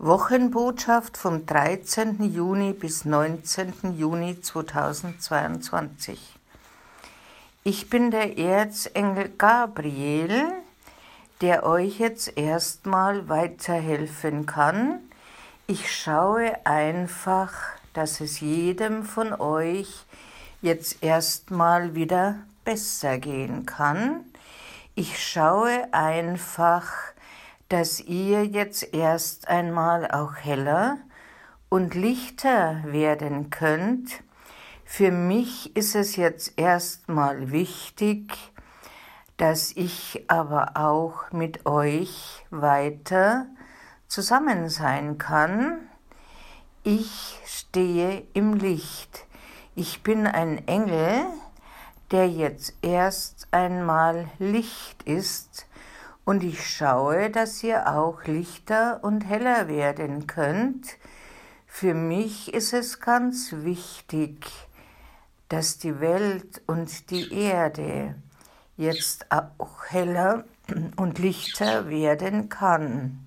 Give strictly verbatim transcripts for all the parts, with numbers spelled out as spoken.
Wochenbotschaft vom dreizehnten Juni bis neunzehnten Juni zweitausendzweiundzwanzig. Ich bin der Erzengel Gabriel, der euch jetzt erstmal weiterhelfen kann. Ich schaue einfach, dass es jedem von euch jetzt erstmal wieder besser gehen kann. Ich schaue einfach, dass ihr jetzt erst einmal auch heller und lichter werden könnt. Für mich ist es jetzt erstmal wichtig, dass ich aber auch mit euch weiter zusammen sein kann. Ich stehe im Licht. Ich bin ein Engel, der jetzt erst einmal Licht ist, und ich schaue, dass ihr auch lichter und heller werden könnt. Für mich ist es ganz wichtig, dass die Welt und die Erde jetzt auch heller und lichter werden kann.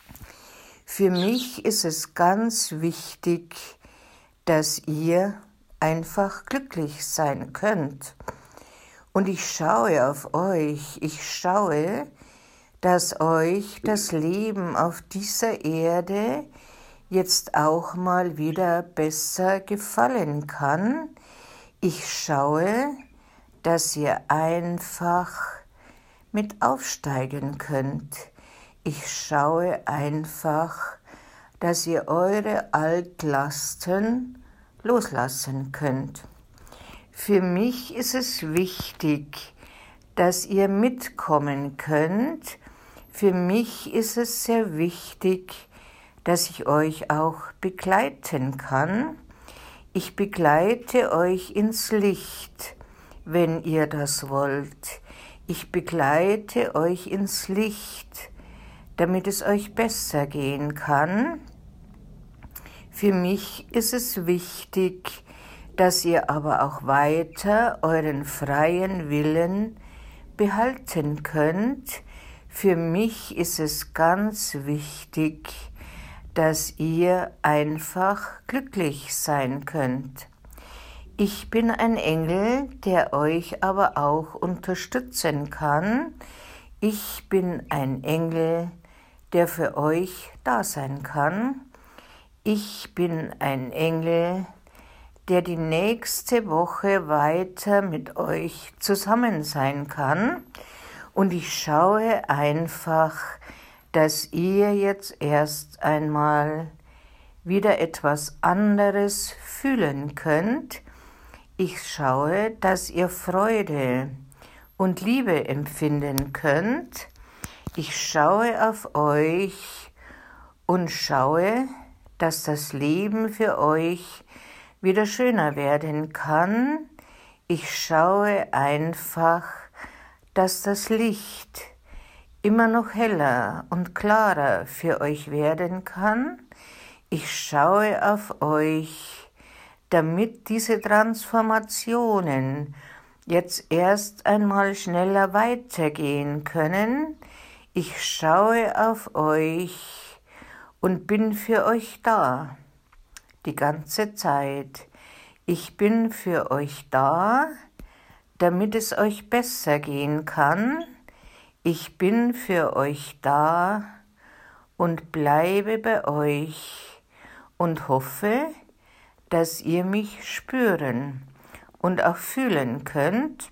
Für mich ist es ganz wichtig, dass ihr einfach glücklich sein könnt. Und ich schaue auf euch, ich schaue, dass euch das Leben auf dieser Erde jetzt auch mal wieder besser gefallen kann. Ich schaue, dass ihr einfach mit aufsteigen könnt. Ich schaue einfach, dass ihr eure Altlasten loslassen könnt. Für mich ist es wichtig, dass ihr mitkommen könnt. Für mich ist es sehr wichtig, dass ich euch auch begleiten kann. Ich begleite euch ins Licht, wenn ihr das wollt. Ich begleite euch ins Licht, damit es euch besser gehen kann. Für mich ist es wichtig, dass ihr aber auch weiter euren freien Willen behalten könnt. Für mich ist es ganz wichtig, dass ihr einfach glücklich sein könnt. Ich bin ein Engel, der euch aber auch unterstützen kann. Ich bin ein Engel, der für euch da sein kann. Ich bin ein Engel, der die nächste Woche weiter mit euch zusammen sein kann. Und ich schaue einfach, dass ihr jetzt erst einmal wieder etwas anderes fühlen könnt. Ich schaue, dass ihr Freude und Liebe empfinden könnt. Ich schaue auf euch und schaue, dass das Leben für euch wieder schöner werden kann. Ich schaue einfach, dass das Licht immer noch heller und klarer für euch werden kann. Ich schaue auf euch, damit diese Transformationen jetzt erst einmal schneller weitergehen können. Ich schaue auf euch und bin für euch da, die ganze Zeit. Ich bin für euch da, damit es euch besser gehen kann. Ich bin für euch da und bleibe bei euch und hoffe, dass ihr mich spüren und auch fühlen könnt.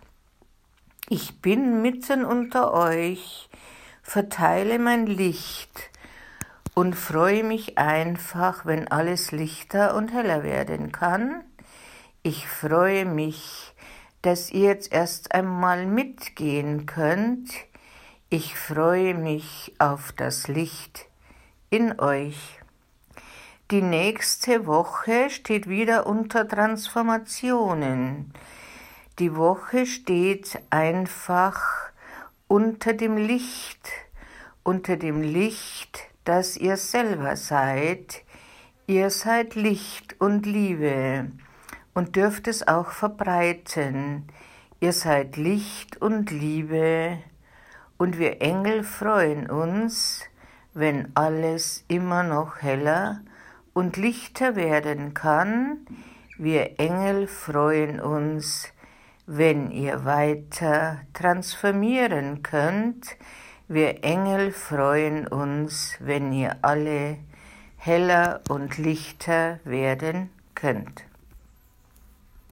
Ich bin mitten unter euch, verteile mein Licht und freue mich einfach, wenn alles lichter und heller werden kann. Ich freue mich, dass ihr jetzt erst einmal mitgehen könnt. Ich freue mich auf das Licht in euch. Die nächste Woche steht wieder unter Transformationen. Die Woche steht einfach unter dem Licht, unter dem Licht, das ihr selber seid. Ihr seid Licht und Liebe und dürft es auch verbreiten. Ihr seid Licht und Liebe und wir Engel freuen uns, wenn alles immer noch heller und lichter werden kann. Wir Engel freuen uns, wenn ihr weiter transformieren könnt. Wir Engel freuen uns, wenn ihr alle heller und lichter werden könnt.